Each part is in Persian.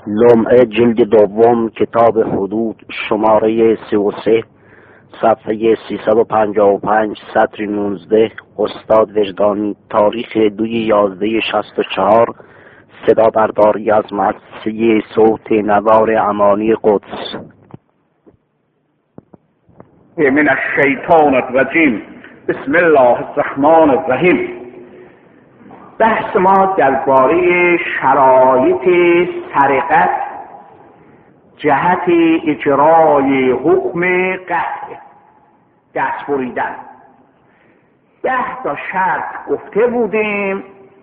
لمعه جلد دوم کتاب حدود شماره 33 صفحه 355 سطر 19 استاد وجدانی تاریخ 2/11/64 صدا برداری از مؤسسه صوت نوار امانی قدس. من الشیطان الرجیم. بسم الله الرحمن الرحیم. بحث ما درباره شرایط سرقت جهت اجرای حکم قطع دست بریدن. 10 تا شرط گفته بودیم،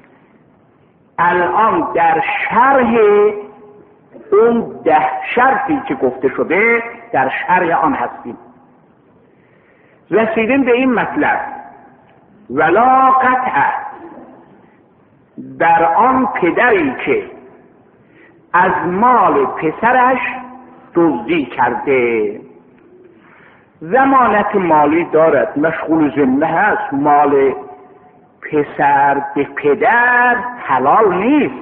الان در شرح اون 10 شرطی که گفته شده در شرح آن هستیم. رسیدیم به این مطلب: ولا قطع، در آن پدری که از مال پسرش دزدی کرده. ضمانت مالی دارد، مشغول ذمه هست. مال پسر به پدر حلال نیست،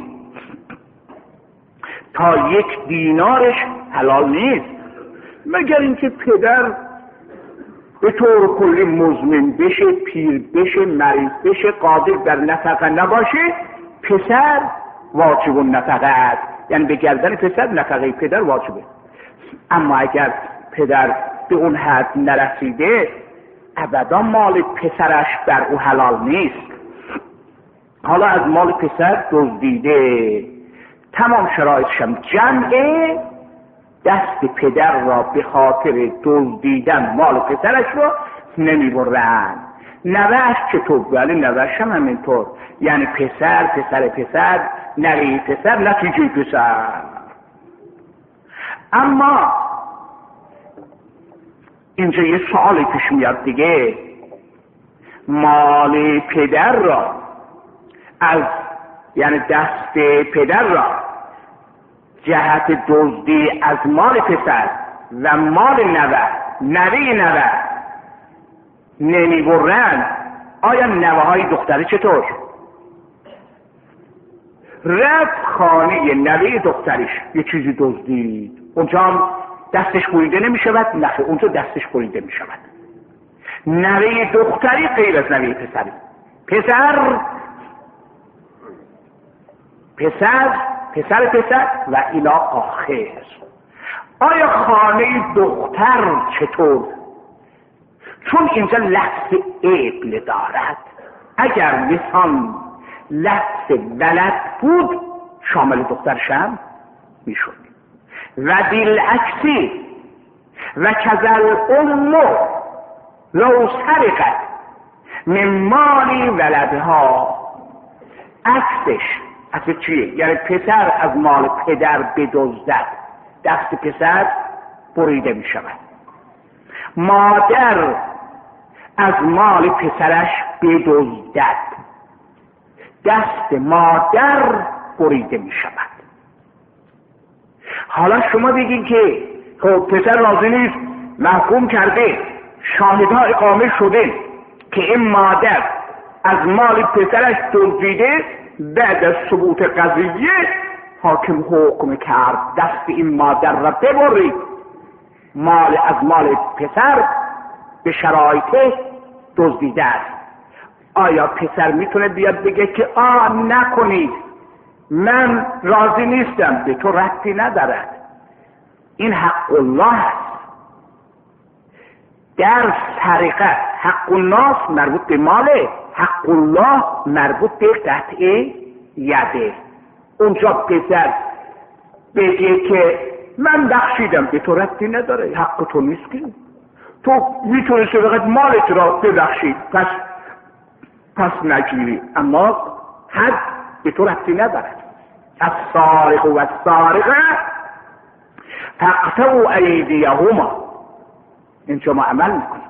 تا 1 دینارش حلال نیست، مگر اینکه پدر به طور کلی مزمن بشه، پیر بشه، مریض بشه، قادر در نفقه نباشه، پسر واجب النفقه است، یعنی به گردن پسر نفقه پدر واجبه. اما اگر پدر به اون حد نرسیده، ابدا مال پسرش بر او حلال نیست. حالا از مال پسر دزدیده، تمام شرایطش هم جمعه، دست پدر را به خاطر دزدیدن مال پسرش را نمیبرن. نوهش چطور؟ ولی نوهش هم همینطور، یعنی پسر، نوه پسر، نتیجه پسر. اما اینجا یه سوالی پیش میاد دیگه. مال پدر را یعنی دست پدر را جهت دزدی از مال پسر و مال نوه نمیبرن، آیا نوه های دختری چطور؟ رفت خانه نوه دختریش یه چیزی دزدید، اونجا هم دستش بریده نمیشود؟ نه، اونجا دستش بریده میشود. نوه دختری غیر از نوه پسری. پسر و الی آخر. آیا خانه دختر چطور؟ چون اینجا لفظ ابن دارد، اگر لسان لفظ ولد بود شامل دخترشم میشد. و بالعکس و کذل ام لو سرقت من مال ولدها. عکسش اصلا چیه؟ یعنی پسر از مال پدر بدزدد، دست پسر بریده می شود. مادر از مال پسرش بدزدد، دست مادر بریده می شود. حالا شما بگین که خب پسر راضی نیست، محکوم کرده، شاهدها اقامه شده که این مادر از مال پسرش دزدیده، بعد از ثبوت قضیه حاکم حکم کرد دست این مادر را ببرید، مال از مال پسر به شرایط دزدیده است. آیا پسر میتونه بیاد بگه که نکنید، من راضی نیستم؟ به تو ربطی ندارد، این حق الله است. در سرقت حق الناس مربوط به ماله، حق الله مربوط به قطع یده. اونجا پسر بگه که من بخشیدم، به تو ربطی نداره، حق تو نیست که تو میتونی فقط مالت را ببخشی، پس نگیری، اما حد به تو ربطی نداره. السارق و السارقه فاقطعوا ایدیهما. اینجا ما عمل میکنیم.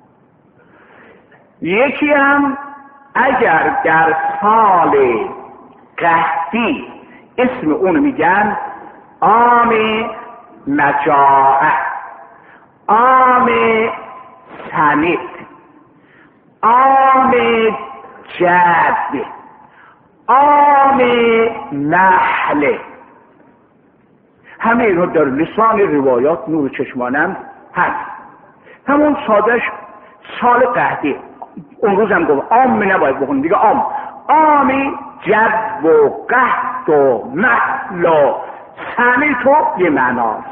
یکی هم اگر در سال قحطی، اسم اونو میگن عام مجاعه، عام سنید، عام جد، عام نحل، همه اینها در لسان روایات نور چشمانم هست. همون سادش سال قحطی، اون روز هم گفت عام نباید بخونیم دیگه، عامی جد و قحط و محل و سمیت و یه معناست.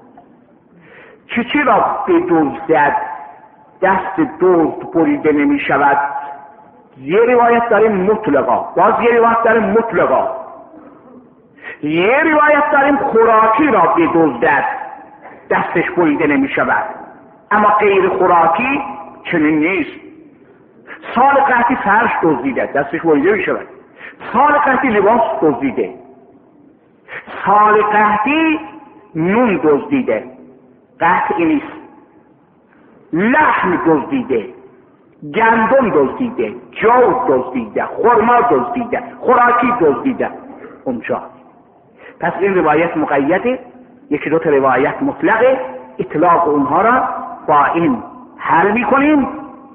چی را به دزدد دست دزد بریده نمی شود؟ یه روایت داریم مطلقا، باز یه روایت داریم مطلقا، یه روایت داریم خوراکی را به دزدد دستش بریده نمی شود، اما غیر خوراکی چنین نیست. سال قحطی فرش دزدیده دستش بریده می شود، سال قحطی لباس دزدیده، سال قحطی نون دزدیده، قحطی نیست، لحم دزدیده، گندم دزدیده، جو دزدیده، خرما دزدیده، خوراکی دزدیده اونجا. پس این روایت مقیده، یکی دو تا روایت مطلقه، اطلاق اونها را با این حل میکنیم.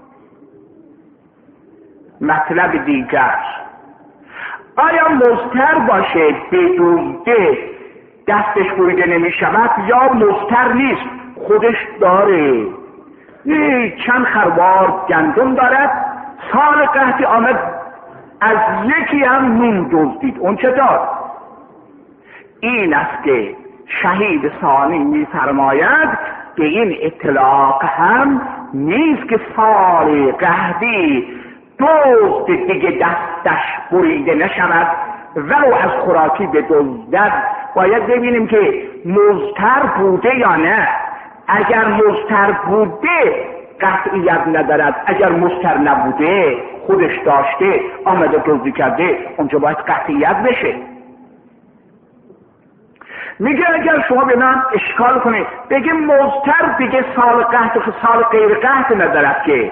مطلب دیگر، آیا مضطر باشه به دزده دستش بریده نمی شود یا مضطر نیست خودش داره؟ چند خروار گندم دارد، سال قحطی آمد از یکی هم نون دزدید، اون چطور؟ این است که شهید ثانی می‌فرماید که این اطلاق هم نیست که سال قحطی دزد دیگه دستش بریده نشود ولو از خوراکی به دزدد. باید ببینیم که مضطر بوده یا نه. اگر مضطر بوده قطعیت ندارد، اگر مضطر نبوده خودش داشته آمده دزدی کرده اونجا باید قطعیت بشه. میگه اگر شما به من اشکال کنید بگه مضطر دیگه سال قحط و سال غیر قحط ندارد که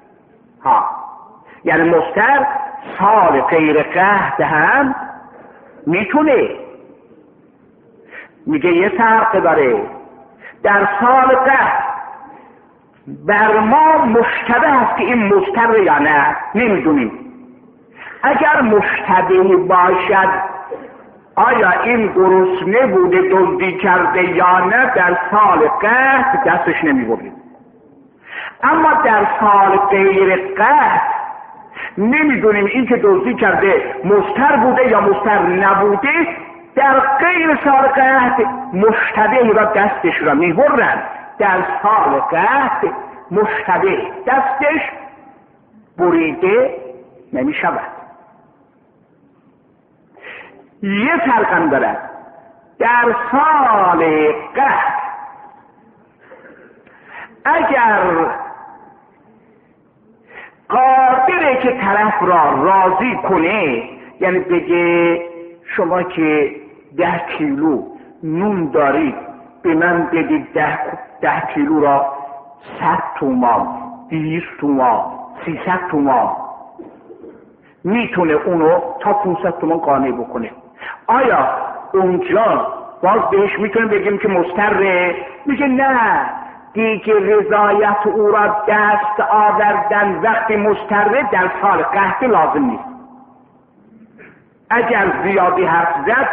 یعنی مضطر سال غیر قحط هم میتونه. میگه یه فرق داره، در سال قحط بر ما مشتبه هست که این مضطر یا نه نمیدونیم. اگر مشتبه باشد آیا این گرسنه بوده دزدی کرده یا نه در سال قحط دستش نمیبریم. اما در سال غیر قحط نمیدونیم این که دزدی کرده مضطر بوده یا مضطر نبوده. در غیر سال قحط مشتبه را دستش را میبرن، در سال قحط مشتبه دستش بریده نمیشود. یه فرق هم دارد، در سال قحط اگر قادره که طرف را راضی کنه، یعنی بگه شما که 10 کیلو نون دارید به من بدید 10 کیلو را 100 تومان 200 تومان 300 تومان، میتونه اونو تا 500 تومان قانع بکنه. آیا اونجا باز بهش میتونه بگیم که مضطره؟ میگه نه دیگه رضایت او را دست آوردن وقتی مضطره در سال قحط لازم نیست. اگر زیادی حرف زد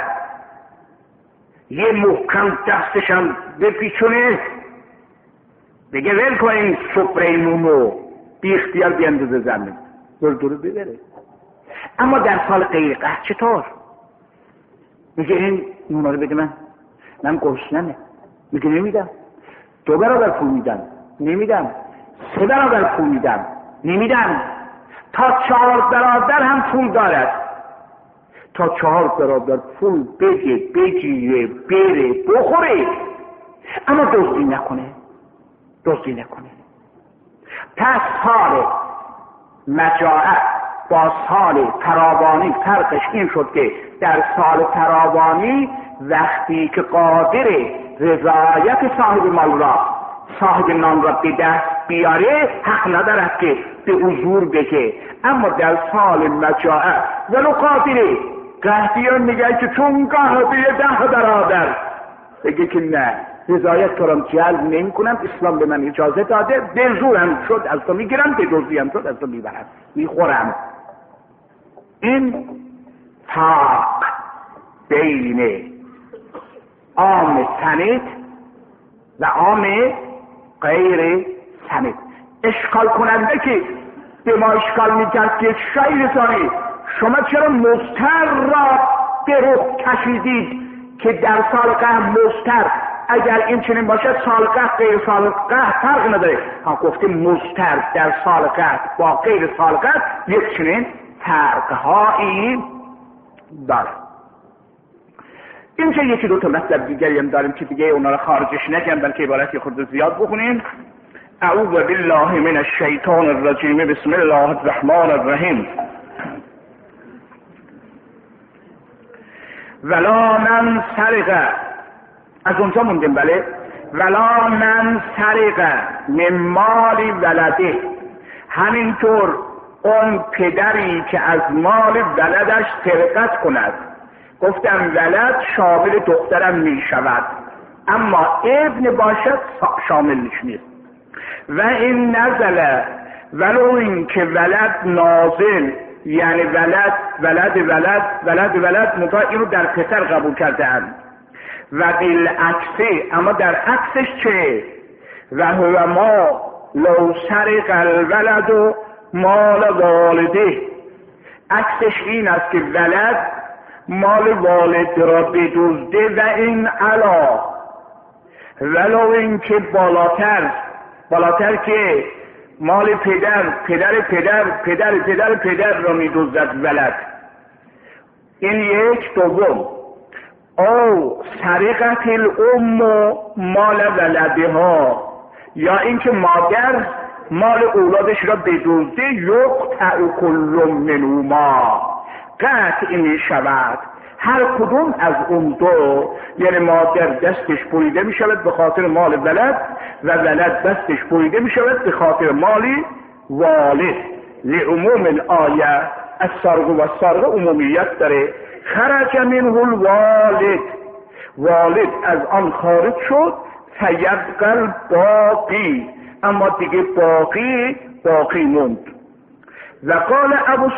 یه محکم دستشم بپیچونه بگه ول کنین سفره نونو بی اختیار بیندازه زمین دور ببره. اما در سال غیر قحط چطور؟ میگه این نونا رو بده من گرسنمه. میگه نمیدم. 2 برابر پول میدم نمیدم، 3 برابر پول میدم نمیدم، تا 4 برابر هم پول دارد، تا 4 برابر پول بده بگیره بره بخوره، اما دزدی نکنه. پس سال مجاعت با سال فراوانی فرقش این شد که در سال فراوانی وقتی که قادر رضایت صاحب مال را صاحب نان را به دست بیاره حق ندارد که به حضور بگه. اما در سال مجاعت ولو قادره قحطیان میگه که چون قحطی 10 برابر بگه که نه رضایت تو را جلب نمی کنم، اسلام به من اجازه داده، به زورم شد از تو میگیرم، به دزدیم شد از تو میبرم میخورم. این فرق بین عام سند و عام غیر سند. اشکال کننده که به ما اشکال میکرد که شاید رسانی شما چرا مضطر را به رخ کشیدید که در سالقه مضطر اگر این چنین باشد سالقه غیر سالقه فرق نداره. ها گفتیم مضطر در سالقه با غیر سالقه یک چنین فرقهایی داره. اینجا یکی دو تا مطلب دیگری هم داریم که دیگه اونا رو خارجش نکنم بلکه عبارتی خود زیاد بخونیم. اعوذ بالله من الشیطان الرجیم بسم الله الرحمن الرحیم. ولا من سرقه، از اونجا موندیم بله. ولا من سرقه من مال ولده، همینطور اون پدری که از مال ولدش سرقت کند. گفتم ولد شامل دخترم می شود، اما ابن باشد شاملش نیست. و این نزله، ولو این که ولد نازل، یعنی ولد منتها اینو در پسر قبول کرده اند. و بالعکس، اما در عکسش چه؟ و هو ما لو سرق الولد و مال والده، عکسش این است که ولد مال والد را بدزده. و این علا، ولو این که بالاتر که مال پدر را می‌دزدد ولد. این یک. دوم، او سرقت الام مال ولدها، یا اینکه مادر مال اولادش را بدزده. یقطع کل منهما، قطع می شود هر کدوم از اون دو، یعنی مادر دستش بریده می شود به خاطر مال ولد و ولد دستش بریده می شود به خاطر مال والد. لعموم الآیه، السرقه و السرقه عمومیت داره. خرج منه الوالد، والد از آن خارج شد. فیبقى باقی، اما دیگه باقی موند. و قال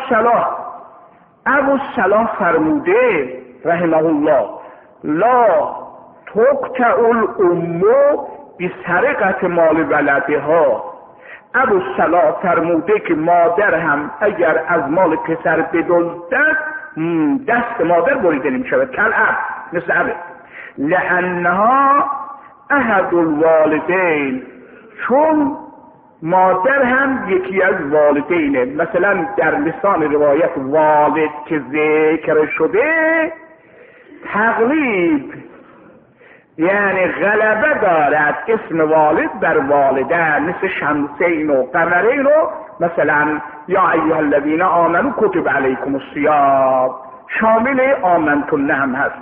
ابو الصلاح فرموده رحمه الله لا تقطع الام بسرقت مال ولدها. ابو الصلاح فرموده که مادر هم اگر از مال پسر بدزدد دست مادر بریده نمی شود، کالاب، مثل ابه. لانها احد الوالدین، چون مادر هم یکی از والدینه. مثلا در لسان روایت والد که ذکر شده تقلیب، یعنی غلبه دارد اسم والد بر والدین، مثل شمسین و قمرین و مثلا یا ایها الذین آمنوا کتب علیکم الصیام، شامل آمنتن هم هست.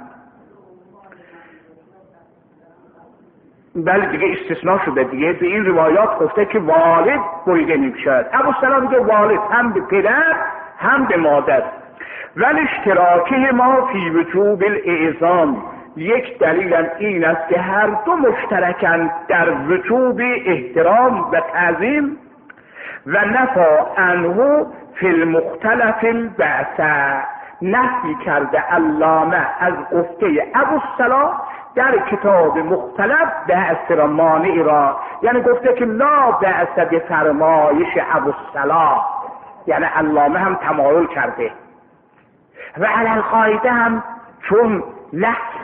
بله دیگه استثناء شده دیگه. به این روایات گفته که والد بریده نمی‌شود. ابو سلام میگه والد هم به پدر هم به مادر. ولی اشتراکه ما فی وجوب الاعظام، یک دلیل این است که هر دو مشترکند در وجوب احترام و تعظیم. و نفا عنه فی المختلف البعث، نفی کرده علامه از گفته ابوالصلاح در کتاب مختلف بعث را مانع را، یعنی گفته که لا بعث به فرمایش ابوالصلاح، یعنی علامه هم تمایل کرده. و علی القاعده هم چون لفظ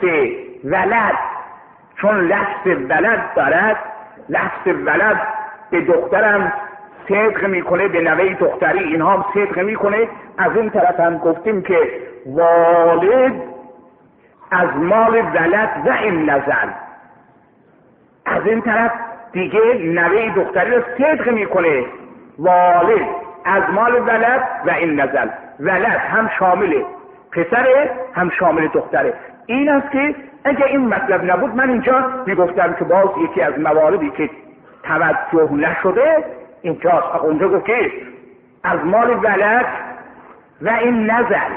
ولد دارد، لفظ ولد به دخترم صدق میکنه، به نوه دختری اینها هم صدق میکنه. از این طرف هم گفتیم که والد از مال ولد و این نزل، از این طرف دیگه نوه دختری رو صدق میکنه. والد از مال ولد و این نزل، ولد هم شامل پسره هم شامل دختره. این است که اگه این مطلب نبود من اینجا میگفتم که باز یکی از مواردی که توجه نشده اینجاست. اونجا گفت که از مال ولد و این نزل،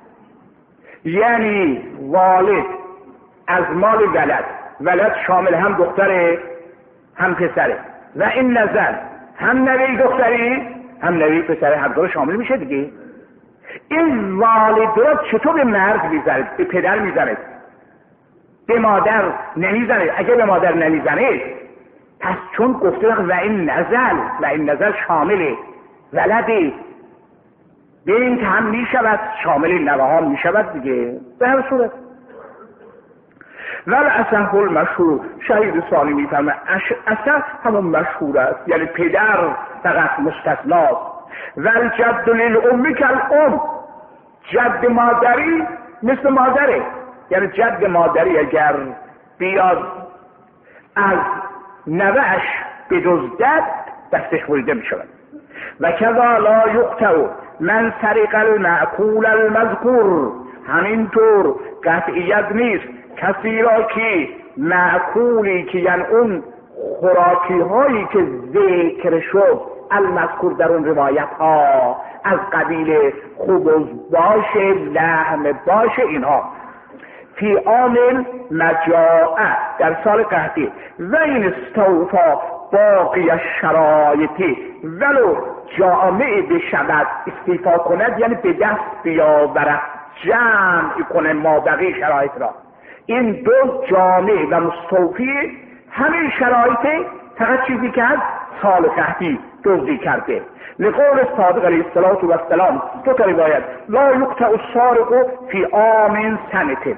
یعنی والد از مال ولد شامل هم دختره هم پسره، و این نزل هم نوه دختری هم نوه پسره، هر دو شامل میشه دیگه. این والد را چطور به مرد میزنه؟ به پدر میزنه. به مادر نمیزنه. اگه به مادر نمیزنه پس چون گفته و این نزل شامل ولده بنت هم میشود، شامل نوهان میشود دیگه. به هر صورت ول اصح المشهور، شهید ثانی میفرمه اصح همون مشهور است، یعنی پدر فقط مستثناست. ول جد للام کالام، جد مادری مثل مادره، یعنی جد مادری اگر بیاد از نوهش بدزدد دستش بریده میشود. و کذا لا یقطع من سرق المعقول المذکور، همینطور قطعیت نیست کسی را که معقولی که یعنی اون خوراکی هایی که ذکر شد المذکور در اون روایت ها از قبیل خبز باشه، لحم باشه، اینها فی عامل مجاعه در سال قحطی و این استوفا باقی شرایطی ولو جامعه بشود، استیفا کند یعنی به دست بیاورد، جمع کنه مابقی شرایط را. این دو جامع و مستوفی همین شرایط، فقط چیزی که از سال قحطی دزدی کرده. لقول صادق علیه السلام دو تا روایت لا یقطع السارق فی عام سنه،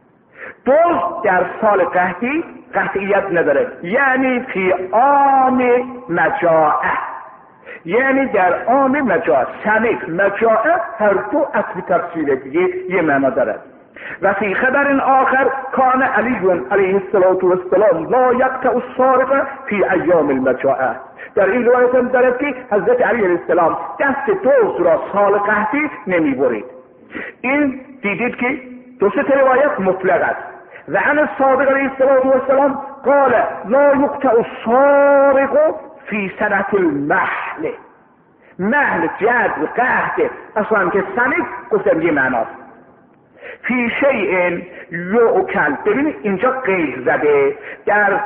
دزد در سال قحطی قطعیت نداره، یعنی فی عام مجاعه، یعنی در عام مجاعه. سنه مجاعه هر دو اصل تفسیر دیگه یه معنا دارد. و فی خبر آخر کان علی علیه السلام لا یقطع السارق فی ایام المجاعه، در این روایت هم دارد که حضرت علی علیه السلام دست دزد را سال قحطی نمی برید. این دیدید که دو سه روایت مطلق است. و عن الصادق علیه السلام قال لا یقطع السارق فی سنة المحل، محل جد قحط اصلا که سنه گفتم یه معناست. فی شیء یؤکل، ببینید اینجا قید زده در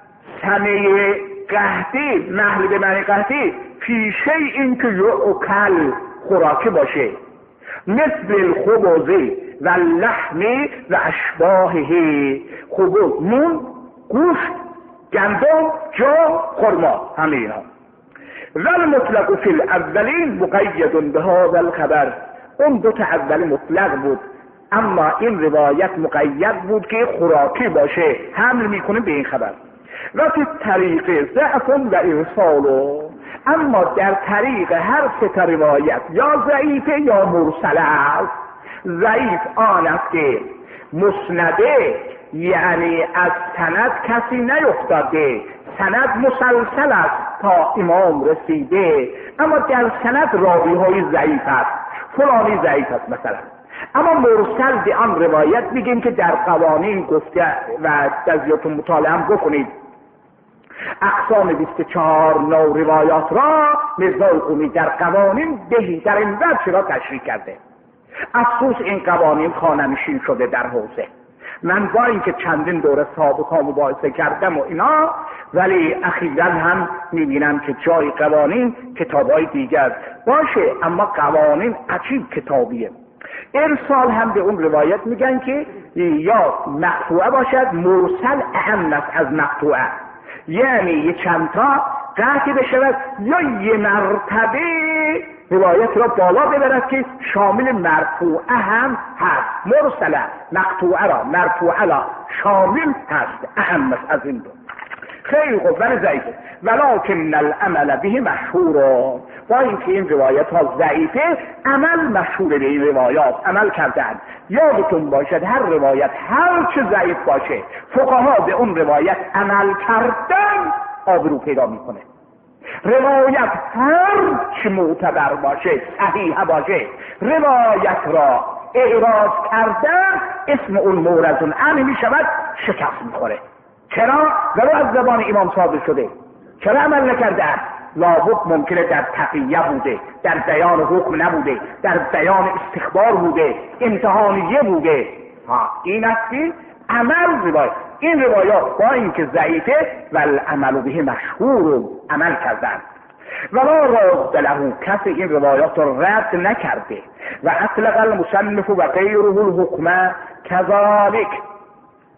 سنه قحطی، محل به معنی قحطی، فی شیء که یؤکل خوراکی باشه، مثل الخبز و اللحم و اشباهه، خبز نون، گوشت، گندم، جو، خرما، همه اینا. و المطلق فی الاولین مقید به هذا الخبر، اون دو تا اولی مطلق بود اما این روایت مقید بود که خوراکی باشه، حمل میکنه به این خبر. و فی طریق ضعف و ارسال، اما در طریق هر سه روایت یا ضعیفه یا مرسله است. ضعیف آن است که مسنده، یعنی از سند کسی نیفتاده، سند مسلسل است تا امام رسیده، اما در سند راوی های ضعیف است، فلانی ضعیف است مثلا. اما مرسل به آن روایت میگیم که در قوانین گفته و جزیاتون مطالعه هم بکنید، اقسام 24 نوع روایات را مرزا القمی در قوانین دهی در این وجه را تشریح کرده. افسوس این قوانین خانه‌نشین شده در حوزه. من با اینکه چندین دوره سابقا مباحثه کردم و اینا، ولی اخیراً هم میبینم که جای قوانین کتابای دیگر باشه، اما قوانین عجیب کتابیه. ارسال هم به اون روایت میگن که یا مقطوعه باشد، مرسل اهم است از مقطوعه، یعنی یه چند تا قطع بشود یا یه مرتبه روایت را بالا ببرد که شامل مرفوعه هم هست. مرسله مقطوعه را مرفوعه را شامل هست، اهم است از این دو. خیلی خوب، ولی ضعیفه. ولکن العمل به مشهور، با اینکه این روایت ها ضعیفه عمل مشهور به این روایات عمل کردن. یادتون باشد هر روایت هر چه ضعیف باشه فقها به اون روایت عمل کردن آبرو پیدا میکنه. روایت هر چه معتبر باشه، صحیح باشه، روایت را اعراض کردن اسم اون مورزون عنه میشود، شکست میخوره. چرا؟ ولو از زبان امام صادر شده، چرا عمل نکرده؟ لابد ممکنه در تقیه بوده، در بیان حکم نبوده، در بیان استخبار بوده، امتحانیه بوده. این است که عمل روایت. این روایات با اینکه ضعیفه والعمل به مشهور عمل کردن. ولا رد له، کسی این روایات رو رد نکرده. و اطلق المصنف و غیره الحکم کذالک،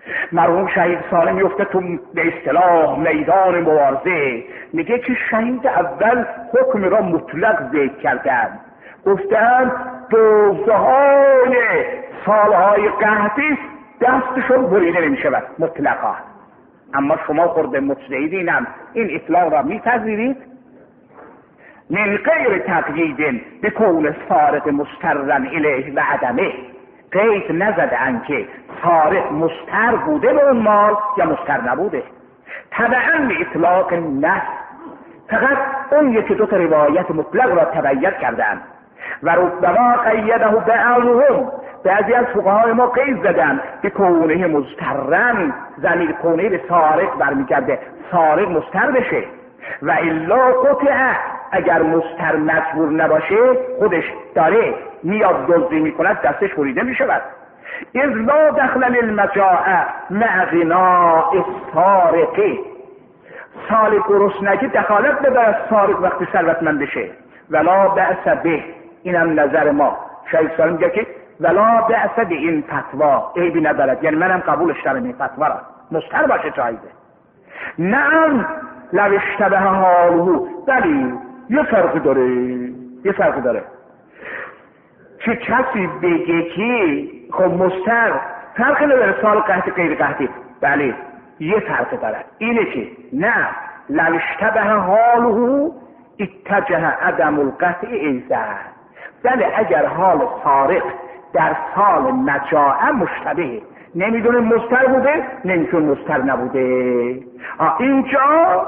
مرحوم شهید سالم میفته تو به اصطلاح میدان مبارزه، میگه که شهید اول حکم را مطلق ذکر کردن، گفتن دوزهای سالهای قحطی دستشون بریده نمیشود مطلقا. اما شما خورده مجتهدینم این اطلاق را میپذیرید؟ من غیر تقیید بکون سارق مسترا الیه و عدمه، قید نزدن که سارق مستر بوده به اون مال یا مستر نبوده. تبعا به اطلاق نه، فقط اون یکی دو تا روایت مطلق را تبعید کردن. و ربما قیده بعضهم، بعضی از فقهای ما قید زدن به کونه مسترن، ضمیر کونه به سارق برمیگرده، سارق مستر بشه. و الا قطع، اگر مستر مجبور نباشه خودش داره میاد دزدی میکند دستش بریده میشود. اذ لا دخل للمجاع مع غناء السارق، سال گرسنگی دخالت ندارد سارق وقتی ثروتمند بشه. ولا بأس به، اینم نظر ما. شهید سالم میگه که ولا بأس به این فتوا، عیبی ندارد، یعنی منم قبولش دارم این فتوا را، مستر باشه جایزه. نعم لو اشتبه حاله، ولی یه فرق داره که کسی بگه که خب مستر فرق نداره سال قحطی غیر قحطی، بله یه فرق داره، اینه که نه لو اشتبه حاله اتجه عدم القطع ایزن، بله اگر حال سارق در سال مجاعه مشتبه، نمیدونه مستر بوده نمیدونه مستر نبوده، اینجا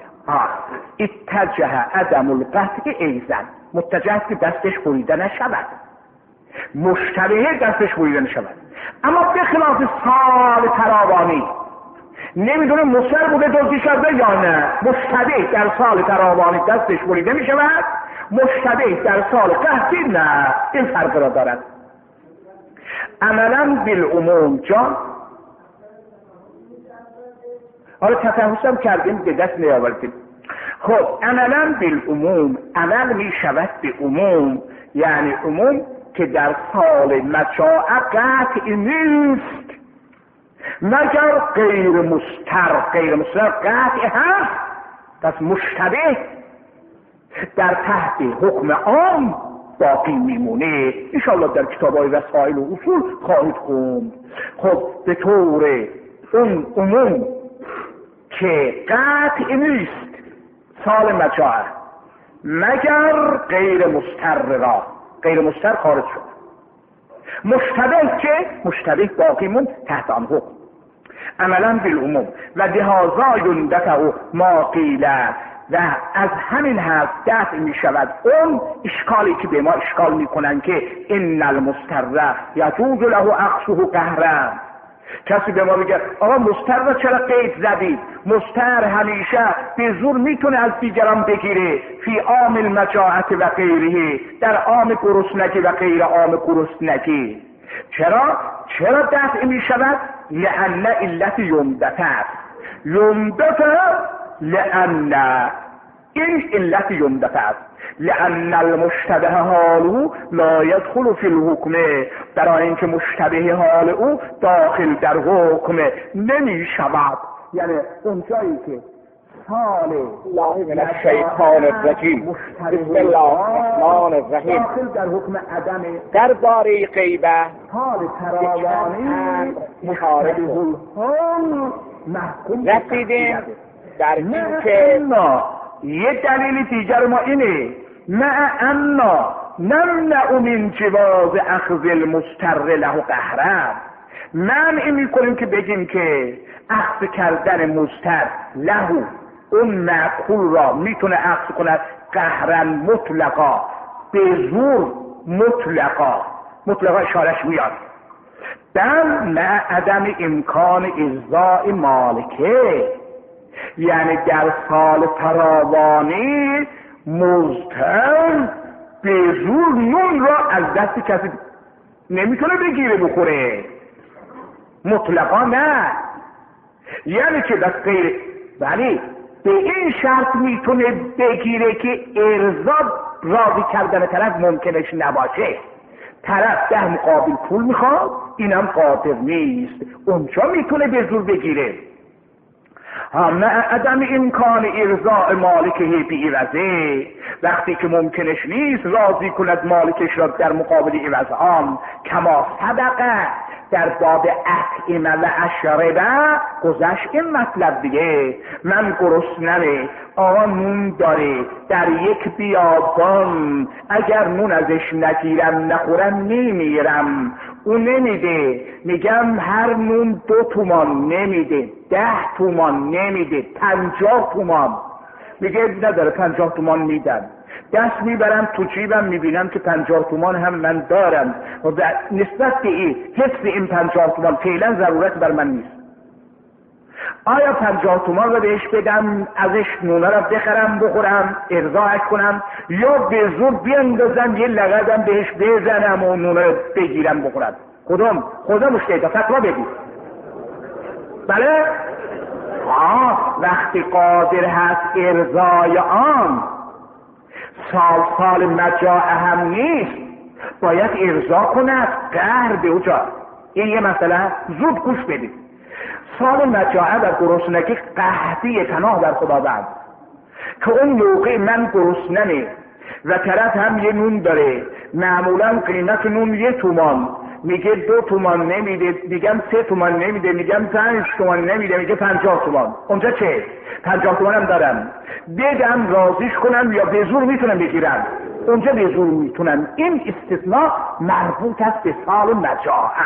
اتجه عدم القطع ایزن، متجه که دستش بریده نشود، مشتبه دستش بریده نشود. اما به خلاف سال تراوانی، نمیدونه مستر بوده دزدی شده یا نه، مشتبه در سال تراوانی دستش بریده میشود، مشتبه در سال قحطی نه. این فرق را دارد. عملا بالعموم جان، حالا تفحصم کردیم به دست نیاوردیم. خب عملا بالعموم، عمل می شود به عموم، یعنی عموم که در سال مجاعه قطع نیست مگر غیر مستر قطع هست، پس مشتبه در تحت حکم عام باقی میمونه. انشاءالله در کتاب‌های وسائل و اصول خواهید خوند. خب به طور اون عموم که قطع نیست سال مجاعه مگر غیر مستر خارج شد، مشتبه که مشتبه باقی موند تحت آن حکم. عملا بالعموم و لهذا یندفع ما قیل، و از همین حرف دفع می شود اون اشکالی که به ما اشکال می کنن که ان المستر یجوز له اخذه قهرا. کسی به ما میگه آقا مستر را چرا قید زدید؟ مستر همیشه به زور میتونه از دیگران بگیره، فی عام المجاعت و غیره، در عام گرسنگی و غیر عام گرسنگی. چرا دفع می شود؟ لأن علت یمدفع لأن این علت یمدفع است، لأن المشتبه حاله لا يدخل فی الحکم، برای اینکه مشتبه حال او داخل در حکم نمی شود. یعنی اون جایی که سال الله من الشیطان الرجیم بسم الله الرحمن الرحیم داخل در حکم عدم، درباره غیبه حال تراوانی مشابه محکوم رسیدیم در این که یه دلیل دیگر ما اینه مع انا نمنع من جواز اخذ المستر له قهرا، منع میکنیم که بگیم که اخذ کردن مستر له اون معقول را میتونه اخذ کند قهرا مطلقا، به زور مطلقا اشارش میاد. بل مع عدم امکان اجزاء مالکه، یعنی در سال فراوانی مستر به زور نون را از دست کسی نمیتونه بگیره بخوره، مطلقا نه. یعنی که دست غیر، ولی به این شرط میتونه بگیره که ارضا راضی کردن طرف ممکنش نباشه. طرف 10 مقابل پول میخواد، اینم قادر نیست، اونجا میتونه به زور بگیره. هم عدم امکان ارضاء مالکه بی عوضه، وقتی که ممکنش نیست راضی کند مالکش را در مقابل عوض آن، کما صدقه در باب اطعمه و اشربه گذشت این مطلب دیگه. من گرسنمه، آقا نون داره در یک بیابان، اگر نون ازش نگیرم نخورم نمیرم، اون نمیده، میگم هر نون 2 تومان نمیده، 10 تومان نمیده، 50 تومان میگه نداره 50 تومان میدم. دست میبرم تو جیبم میبینم که 50 تومان هم من دارم و نسبت به این حفظ این 50 تومان فعلا ضرورت بر من نیست. آیا 50 تومان رو بهش بدم ازش نونه رو بخرم بخورم ارضاعش کنم، یا به زور بیندازم یه لغدم بهش بزنم و نونه رو بگیرم بخورم؟ کدوم مشکل فتوا بدید. بله وقتی قادر هست ارضای آن، سال مجاعه هم نیست، باید ارضا کند، قهر به اوجا. این یه مسئله زود گوش بدید. سال مجاعه و گرسنگی قحطی پناه در خداوند، که اون موقع من گرسنمه و طرف هم یه نون داره، معمولا قیمت نون 1 تومان، میگه 2 تومان نمیده، میگم 3 تومان نمیده، میگم 5 تومان نمیده، میگه 50 تومان. اونجا چه؟ 50 تومان هم دارم، بدم راضیش کنم یا به زور میتونم بگیرم؟ اونجا به زور میتونم. این استثناء مربوط است به سال مجاعه.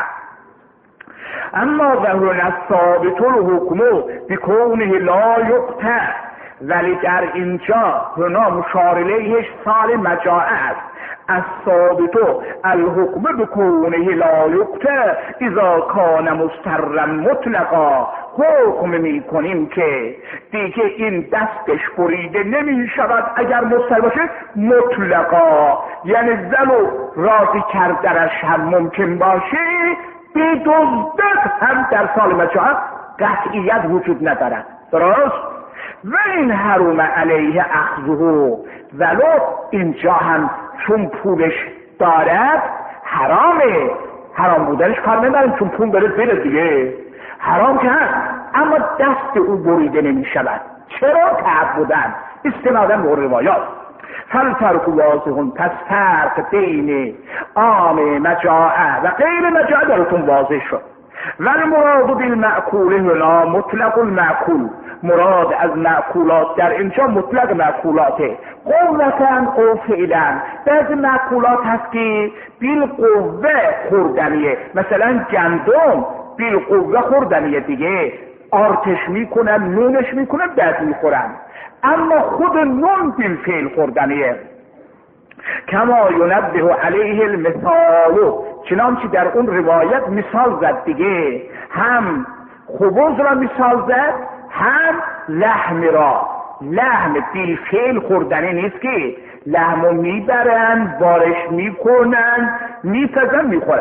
اما ظهر ثابت الحکم بکونه لا یقطع، ولی در اینجا هنا مشار الیهش سال مجاعه است. الثابت الحکم بکونه لا یقطع اذا کان مسترا مطلقا، حکم می کنیم که دیگه این دستش بریده نمی شود اگر مستر باشه مطلقا، یعنی زلو راضی کردنش هم ممکن باشه، بدزدت هم در سال مجاعه قطعیت وجود ندارد. درست؟ و این حرم علیه اخذه، ولو اینجا هم چون پولش دارد حرامه، حرام بودنش کار نمیداریم، چون پول داره بره دیگه حرام که هست، اما دست او بریده نمی شود. چرا؟ تعبدن استنادا به روایات. فالفرق واضحون، پس فرق بین عام مجاعه و غیر مجاعه براتون واضح شد. والمراد بالمأکول هنا مطلق المأکول، مراد از معکولات در اینجا مطلق معکولاته، قوتن او فعلا. بعضی معکولات هست که بالقوه خوردنیه، مثلا گندم بالقوه خوردنیه دیگه، آرتش میکنن نونش میکنن بعد میخورن، اما خود نون بالفعل خوردنیه. کما ینبه علیه المثال، چنانچه در اون روایت مثال زد دیگه، هم خبز را مثال زد هم لحم را. لحم بالفعل خوردنی نیست که لحمو میبرن بارش میکنن میپزن میخورن.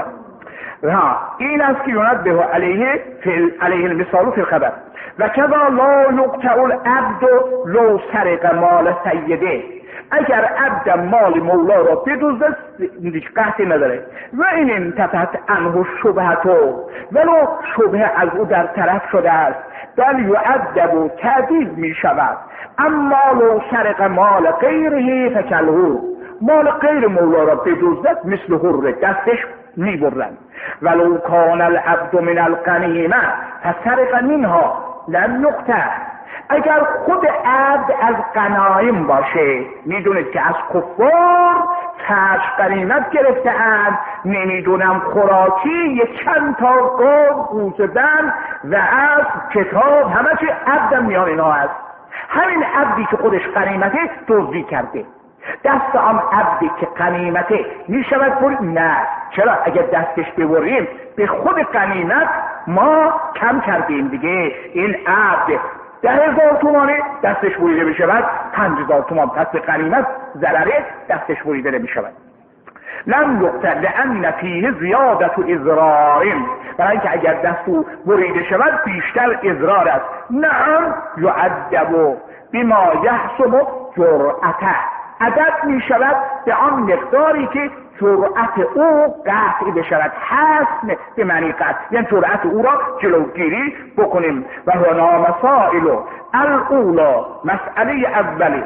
این است که ینبه علیه المثال فی الخبر. و کذا لا یقطع العبد لو سرق مال سیده، اگر عبد مال مولا را بدزدد هیچ قحطی نداره. و این انتفت عنه شبهتو، ولو شبه از او در طرف شده است، بل یعذب و تعذیب می شود. اما لو سرق مال غیره فکلهو، مال غیر مولا را بدزدد مثل حر، دستش می برند. ولو کان العبد من الغنیمه فسرق منها لم یقطع، اگر خود عبد از غنایم باشه، میدونید که از کفار فرش غنیمت گرفته اند، نمیدونم خوراکی یک چند تا گاو گوسفند و از کتاب همه چی عبدم میان اینا هست. همین عبدی که خودش غنیمته دزدی کرده، دست آن عبدی که غنیمته میشود برید؟ نه. چرا؟ اگر دستش ببریم به خود غنیمت ما کم کردیم دیگه. این عبد 10,000 تومانه دستش بریده بشود، 5,000 تومان پس به غنیمت ضرره دستش بریده نمیشود. لم یقطع لان فیه زیادت و اضرار، برای اینکه اگر دستو بریده شود بیشتر اضرار است. نعم یعذب بما یحسب جرأته، عدد می شود به آن مقداری که جرأت او قطعی بشود. حسم به معنی قطع، یعنی جرأت او را جلوگیری بکنیم. و هنا مسائل الاولا، مسئله اولی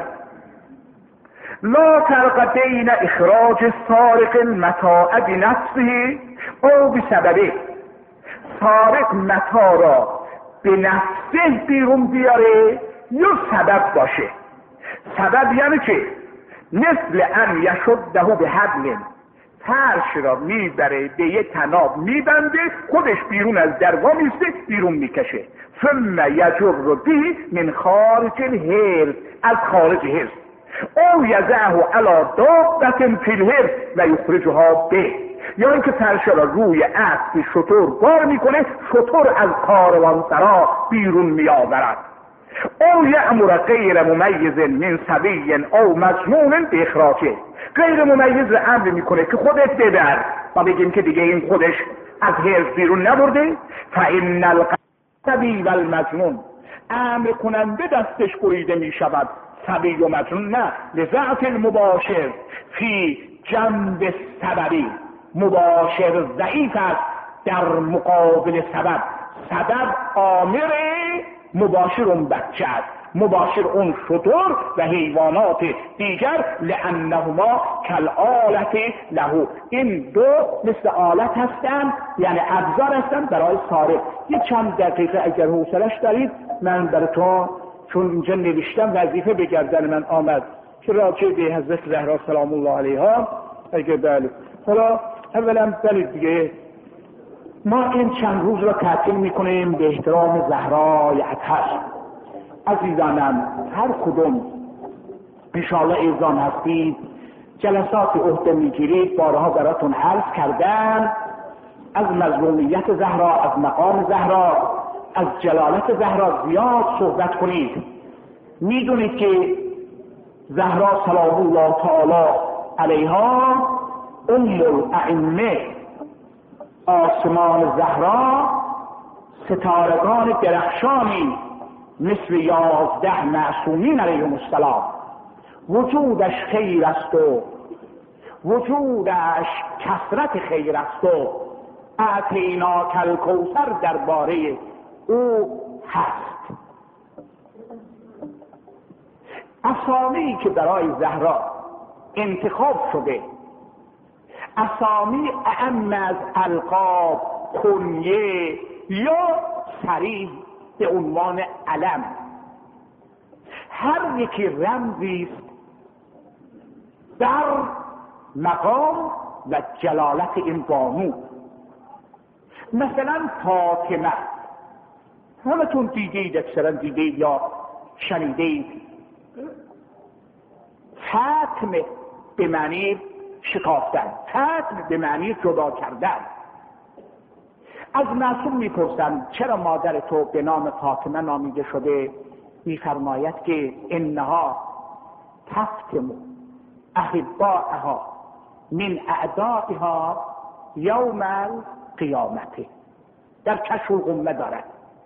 لا فرق بین اخراج سارق المتاع بنفسه او بسببه. سارق متاع را به نفسه بیرون بیاره یا سبب باشه. سبب یعنی چه؟ مثل ان یشده به حبل، فرش را میبره به یه طناب میبنده، خودش بیرون از دروا میسته بیرون میکشه. ثم یجر به من خارج الحرز، از خارج حرز. او یضعه علی دابة فی الحرز و یخرجها به، یا اینکه فرش را روی اسب شتر بار میکنه، شتر از کاروانسرا بیرون میآورد. او یأمر غیر ممیز من صبی او مجنون به اخراجه، غیر ممیز امر میکنه که خودت ببر، ما بگیم که دیگه این خودش از حرز بیرون نبرده. فإن الصبی و المجنون، امر کننده دستش بریده میشود، صبی و مجنون نه. لضعف المباشر فی جنب سببی، مباشر ضعیف است در مقابل سبب. سبب آمره، مباشر اون بچه است، مباشر اون شتر و حیوانات دیگر. لانهما کالآلت له، این دو مثل آلت هستند، یعنی ابزار هستند برای سارق. یه چند دقیقه اگر حوصلش دارید من براتون، چون اینجا نوشتم وظیفه به گردن من آمد که راجع به حضرت زهرا سلام الله علیها اگر بله. حالا اولا بله دیگه، ما این چند روز را تعطیل میکنیم به احترام زهرای اطهر. عزیزانم هر کدوم انشاءالله ایزان هستید، جلسات عهده میگیرید، بارها براتون عرض کردم از مظلومیت زهرا، از مقام زهرا، از جلالت زهرا زیاد صحبت کنید. میدونید که زهرا سلام الله تعالی علیها ام الائمه، آسمان زهرا ستارگان درخشانی مثل 11 معصومین علیهم السلام، وجودش خیر است و وجودش کثرت خیر است و اعطیناک الکوثر درباره او هست. اسامی که برای زهرا انتخاب شده، اسامی اعم از القاب، کنیه یا صریح به عنوان علم، هر یکی رمزی است در مقام و جلالت این بانو. مثلا فاطمه، همتون دیدید، اکثرا دیدید یا شنیدید. فتم به معنی شکافتن، فتم به معنی جدا کردن. از معصوم میپرسن چرا مادر تو به نام فاطمه نامیده شده؟ میفرماید که انها تفتم احبائها من اعدائها یوم القیامت، در کشف القمه دارد.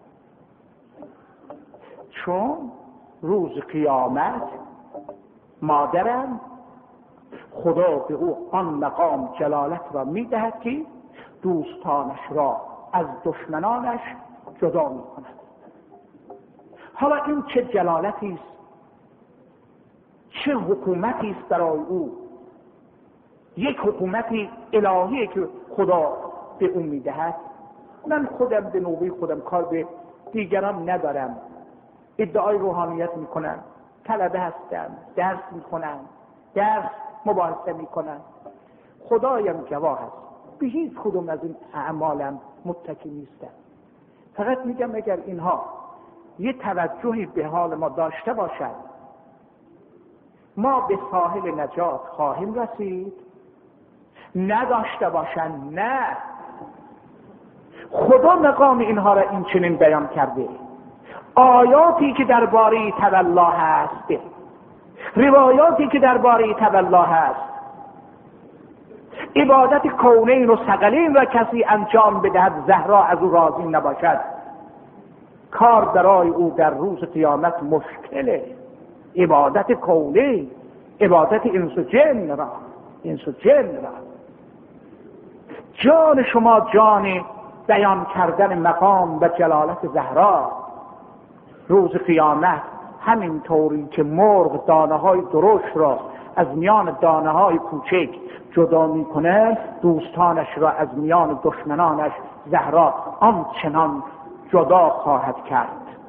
چون روز قیامت مادرم خدا به او آن مقام جلالت را میدهد که دوستانش را از دشمنانش جدا میکند. حالا این چه جلالتی است، چه حکومتی است برای او، یک حکومتی الهی که خدا به او میدهد. من خودم به نوبه خودم کار به دیگران ندارم، ادعای روحانیت میکنم، طلبه هستم، درس میکنم، درس مباحثه میکنم، خدایم گواه است به هیچ کدوم از این اعمالم متکی نیستم. فقط میگم اگر اینها یه توجهی به حال ما داشته باشند، ما به ساحل نجات خواهیم رسید. نداشته باشند نه. خدا مقام اینها را این چنین بیان کرده. آیاتی که درباره تولا هست، روایاتی که درباره تولا هست، عبادت کونین و ثقلین را کسی انجام بدهد زهرا از او راضی نباشد، کار برای او در روز قیامت مشکله. عبادت کونین عبادت انس و جن را، جان شما جان بیان کردن مقام و جلالت زهرا. روز قیامت همین طوری که مرغ دانه های درشت را از میان دانه های کوچک جدا میکنه، دوستانش را از میان دشمنانش زهرا آنچنان جدا خواهد کرد.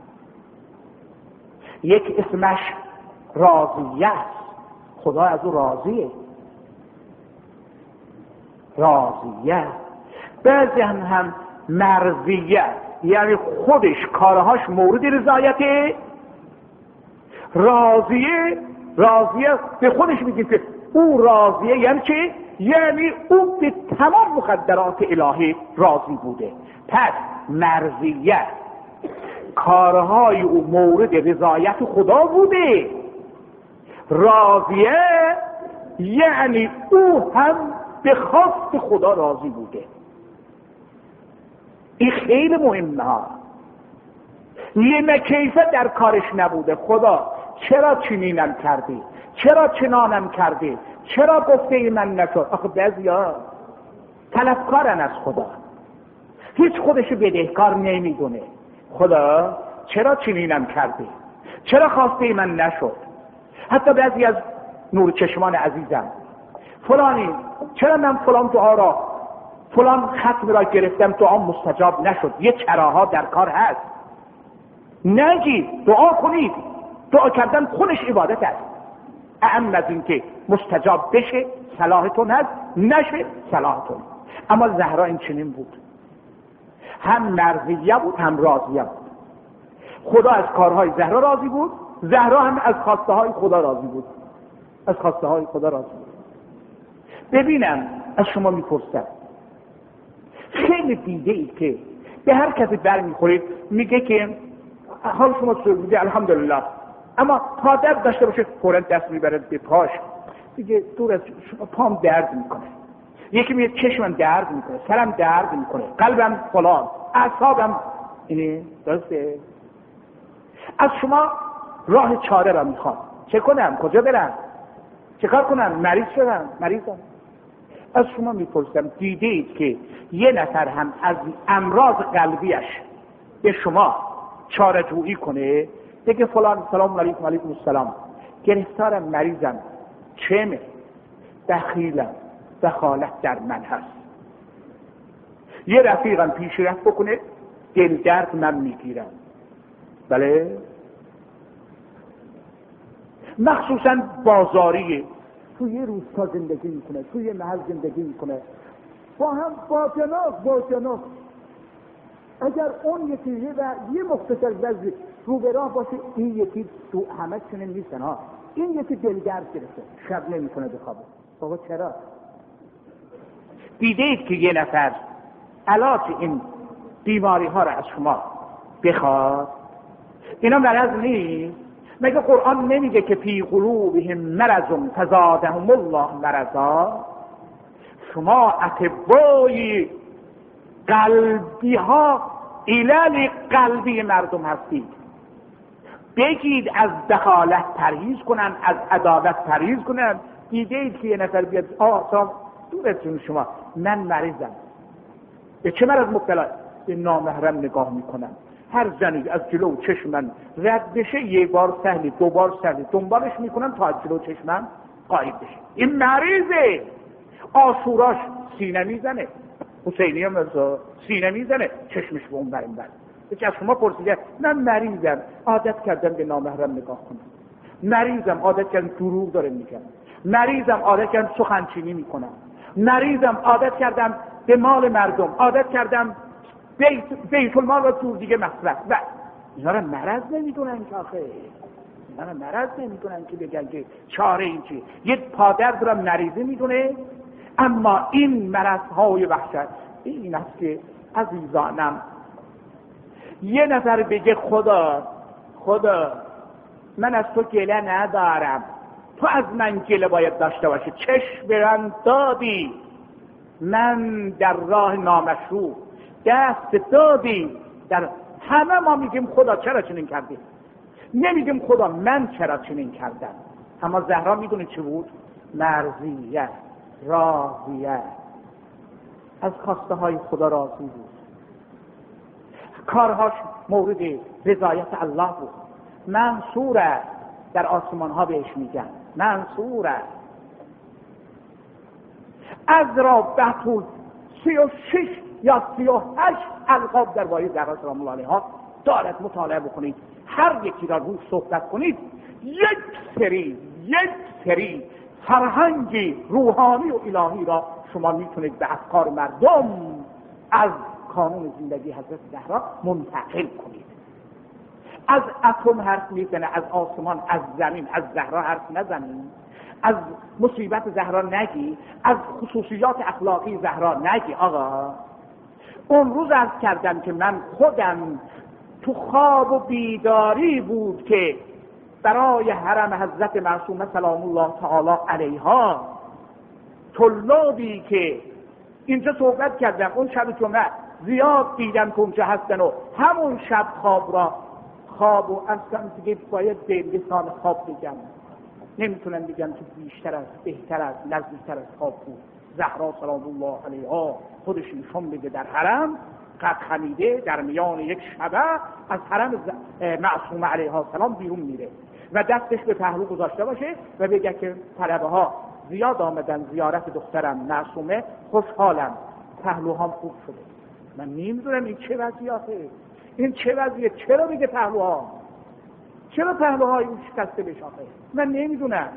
یک اسمش راضیه است، خدا از او راضیه. بعضی هم مرضیه، یعنی خودش کارهاش مورد رضایته. راضیه به خودش میگه که او راضیه، یعنی چه؟ یعنی او به تمام مقدرات الهی راضی بوده. پس مرضیه کارهای او مورد رضایت خدا بوده. راضیه یعنی او هم به خواست خدا راضی بوده. این خیلی مهمه ها. یه مکیفه در کارش نبوده. خدا چرا چنینم کردی؟ چرا چنانم کردی؟ چرا گفته من نشد؟ آخه بعضیا طلبکارن از خدا، هیچ خودش بدهکار نمیدونه. خدا چرا چنینم کردی؟ چرا خواسته من نشد؟ حتی بعضی از نور چشمان عزیزم فلانی چرا من فلان دعا را فلان ختم را گرفتم دعا مستجاب نشد؟ یه چراها در کار هست. نگید دعا کنید، دعا کردن خودش عبادت است. اهم از این که مستجاب بشه صلاحتون هست، نشه صلاحتون. اما زهرا این چنین بود، هم مرضیه بود هم راضیه بود. خدا از کارهای زهرا راضی بود، زهرا هم از خواسته های خدا راضی بود. ببینم از شما میپرسم، خیلی دیده اید که به هر کسی بر میخورید میگه که حال شما بوده الحمدلله، اما پا درد داشته باشه فوراً دست میبره به پاش، دیگه دور از شما پام درد میکنه. یکی میگه چشمم درد میکنه، سرم درد میکنه، قلبم فلان، اعصابم اینه. درسته؟ از شما راه چاره را میخواد. چه کنم؟ کجا برم؟ چه کار کنم؟ مریضم. از شما میپرسم دیدید که یه نفر هم از امراض قلبیش به شما چاره جویی کنه، بگه فلان سلام علیکم علیکم السلام، گرفتارم، مریضم، چمه، دخیلم، دخالت در من هست. یه رفیقم پیشرفت بکنه، دل درد من میگیرم. بله، مخصوصا بازاریه، توی روستا زندگی میکنه، توی محل زندگی میکنه، با هم باجناق. اگر اون یکی یه مختصر بزی رو به راه باشه، این یکی تو همه چنین نیستن ها. این یکی دل درد گرفته، شب نمیکنه بخوابه. بابا چرا؟ دیدید که یه نفر علاج این بیماری ها را از شما بخواد؟ اینا مرض نیست؟ مگه قرآن نمیگه که فی قلوبهم مرض فزادهم الله مرضا؟ شما اطبای قلبی ها، علل قلبی مردم هستید. بگید از دخالت پرهیز کنن، از عداوت پرهیز کنن. دیدید که یه نفر بیاد صاحب دورتون شما، من مریضم. به چه مرض مبتلا؟ به نامحرم نگاه میکنم. هر زنی از جلو چشمم رد بشه، یک بار سهلی، دو بار سهلی، دنبالش میکنم تا از جلو چشمم غایب بشه. این مریضه. آشوراش سینه میزنه، حسینی هم سینه میزنه، چشمش به اون بریم بر. یکی از شما پرسیده من مریضم، عادت کردم به نامحرم نگاه کنم. مریضم، عادت کردم دروغ داره میگم. مریضم، عادت کردم سخنچینی میکنم. مریضم، عادت کردم به مال مردم، عادت کردم بیت المال رو جور دیگه مصرف. و اینا رو مرض نمیدونن که آخه، اینا رو مرض نمیدونن که بگن که چاره این چی. یه پادرد رو مریضی میدونه. اما این مرضهای وحشت این است که عزیزانم، یه نفر بگه خدا من از تو گله ندارم، تو از من گله باید داشته باشی. چشم برم دادی، من در راه نامشروع دست دادی. در همه ما میگیم خدا چرا چنین کردی، نمیگیم خدا من چرا چنین کردم. اما زهرا میدونید چی بود؟ مرضیه، راضیه، از خواسته های خدا راضی بود، کارهاش مورد رضایت الله بود. منصوره، در آسمان ها بهش میگن منصوره. از را بطول 36 یا 38 القاب در باره زهرا سلام الله علیها دارد. مطالعه بکنید، هر یکی را روش صحبت کنید، یک سری فرهنگی روحانی و الهی را شما میتونید به افکار مردم از کانون زندگی حضرت زهرا منتقل کنید. از اتم حرف میزنه، از آسمان، از زمین، از زهرا حرف نزنید، از مصیبت زهرا نگی، از خصوصیات اخلاقی زهرا نگی. آقا اون روز عرض کردم که من خودم تو خواب و بیداری بود که برای حرم حضرت معصومه سلام الله تعالی علیها طلابی که اینجا صحبت کردم اون شب جمعه زیاد دیدم که اونجا هستن و همون شب خواب و اصلا دیگه باید به لسان خواب بگم، نمیتونم بگم که بیشتر از، بهتر از، نزدیکتر از خواب بود. زهرا سلام الله علیها خودش نشون بده در حرم قد خمیده در میان یک شبه از حرم معصومه علیها السلام بیرون میره و دستش به پهلو گذاشته باشه و بگه که طلبه ها زیاد آمدن زیارت دخترم معصومه، خوشحالم، پهلوهام خوب شده. من نمیدونم این چه وضعیاته، این چه وضعیه، چرا بگه پهلوها، چرا پهلوهای اون شکسته بشاخه، من نمیدونم.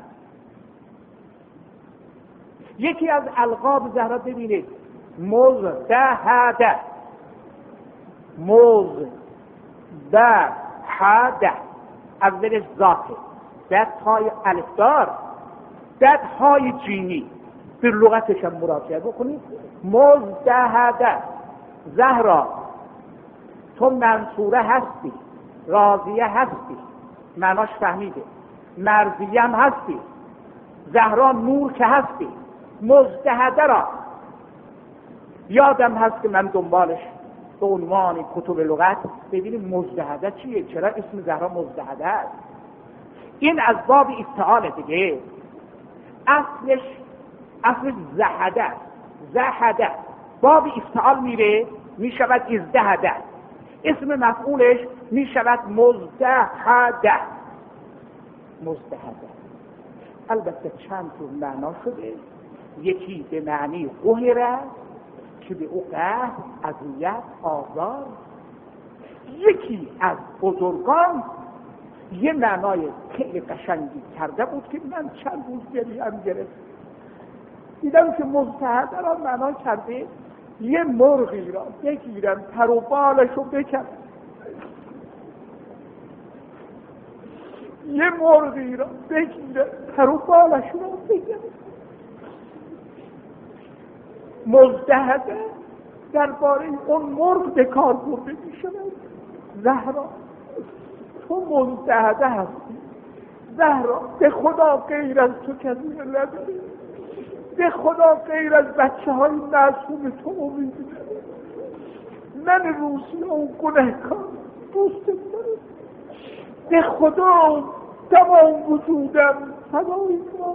یکی از القاب زهرا ببینید، مزدهده، اولش ذاته، بعد های الفدار، بعد های جینی، به لغتش هم مراجعه بکنید. مزدهده، زهرا تو منصوره هستی، راضیه هستی، معناش فهمیده، مرضیه هم هستی، زهرا نور که هستی. مزدهده را یادم هست که من دنبالش به عنوان کتب لغت ببینیم مزدهده چیه، چرا اسم زهرا مزدهده است. این از باب افتعال دیگه، اصلش زهده، باب افتعال میره میشود ازدهده، اسم مفعولش میشود مزدهده. البته چند طور معنا شده، یکی به معنی قهره که به او قهر، اذیت، آزار. یکی از بزرگان یه معنای خیلی قشنگی کرده بود که من چند روز گریم گرفت، دیدم که مزدهده را معنا کرده یه مرغی را بگیرم پر و بالش رو بکنم، یه مرغی را بگیرم پر و بالش رو بکنم. مزدهده درباره اون مرغ به کار برده می شود. زهرا تو مزدهده هستی، زهرا به خدا غیر از تو کسی نداری، به خدا غیر از بچه های معصوم تو امید نداری. من روسی و گنهکار دوست دارم، به خدا تمام وجودم فدای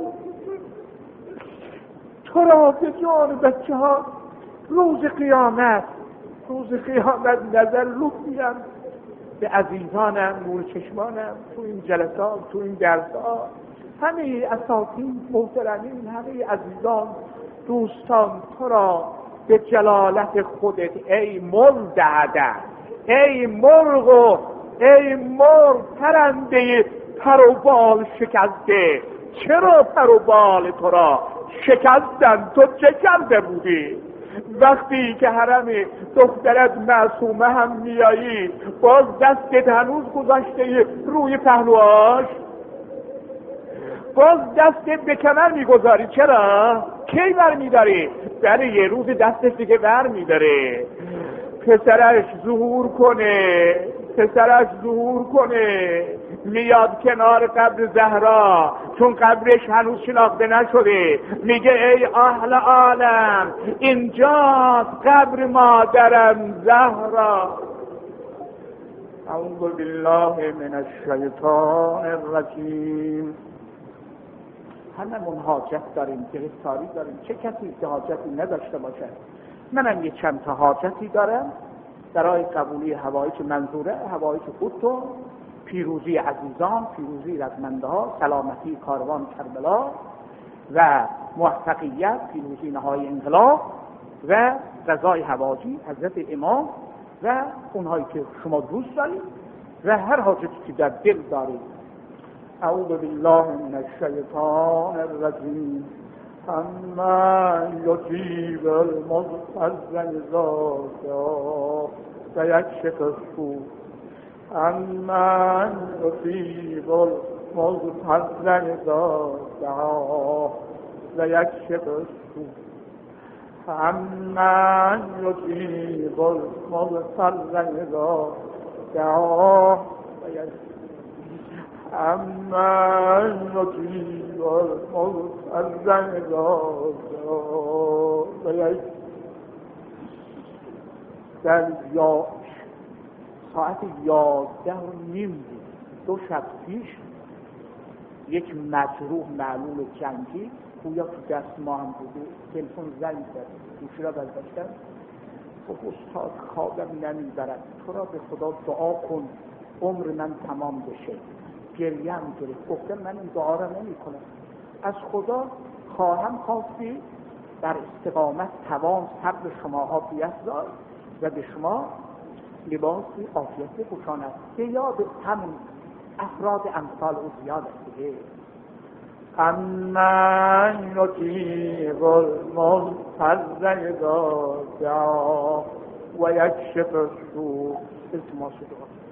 تو را به جان بچه ها روز قیامت نظر لطفیم به عزیزانم، نور چشمانم، تو این جلسات، تو این درس‌ها، همه اساتید محترمین، همه عزیزان دوستان، تو را به جلالت خودت ای مزدهده، ای مرغ پرنده پر و بال شکسته، چرا پر و بال تو را شکستن؟ تو چه کرده بودی؟ وقتی که حرم دخترت معصومه هم میایی باز دستت هنوز گذاشته روی پهلوهاش، باز دستت به کمر میگذاری. چرا؟ کی بر میداری؟ برای یه روز دستش دیگه بر میداره. پسرش ظهور کنه میاد کنار قبر زهرا، چون قبرش هنوز شناخته نشده، میگه ای اهل عالم اینجاست قبر مادرم زهرا. اعوذ بالله من الشیطان الرجیم. هممون حاجت داریم، گرفتاری داریم، چه کسی که حاجتی نداشته باشه. منم یه چند تا حاجتی دارم برای قبولی حوایج منظوره، حوایج خودتون، پیروزی عزیزان، پیروزی رزمنده ها، سلامتی کاروان کربلا و موفقیت، پیروزی نهایی انقلاب و رضای حواجی حضرت امام و اونهایی که شما دوست دارید و هر حاجتی که در دل دارید. اعوذ بالله من الشیطان الرجیم. امن یجیب المضطر اذا دعاه و یکشف السوء. امن یجیب المضطر اذا دعاه و یکشف السوء. امن یجیب المضطر اذا دعاه و یکشف. امن یجیب المضطر اذا دعاه و یکشف. در ساعت 11:30 بود، 2 شب پیش یک مجروح معلول جنگی گویا تو دست ما هم بود، تلفن زنگ زد، گوشی را برداشتم. خب استاد خوابم نمیبرد، تو را به خدا دعا کن عمر من تمام بشه. گریم گرفت، گفتم من این دعا را نمی کنم، از خدا خواهم خواستی در استقامت توان صبر شماها بیفزای و به شما لباسی عافیت بپوشاند. به یاد همین افراد امثال او زیاد است دیگه. امن یجیب المضطر اذا دعاه و یکشف السوء. التماس دعا.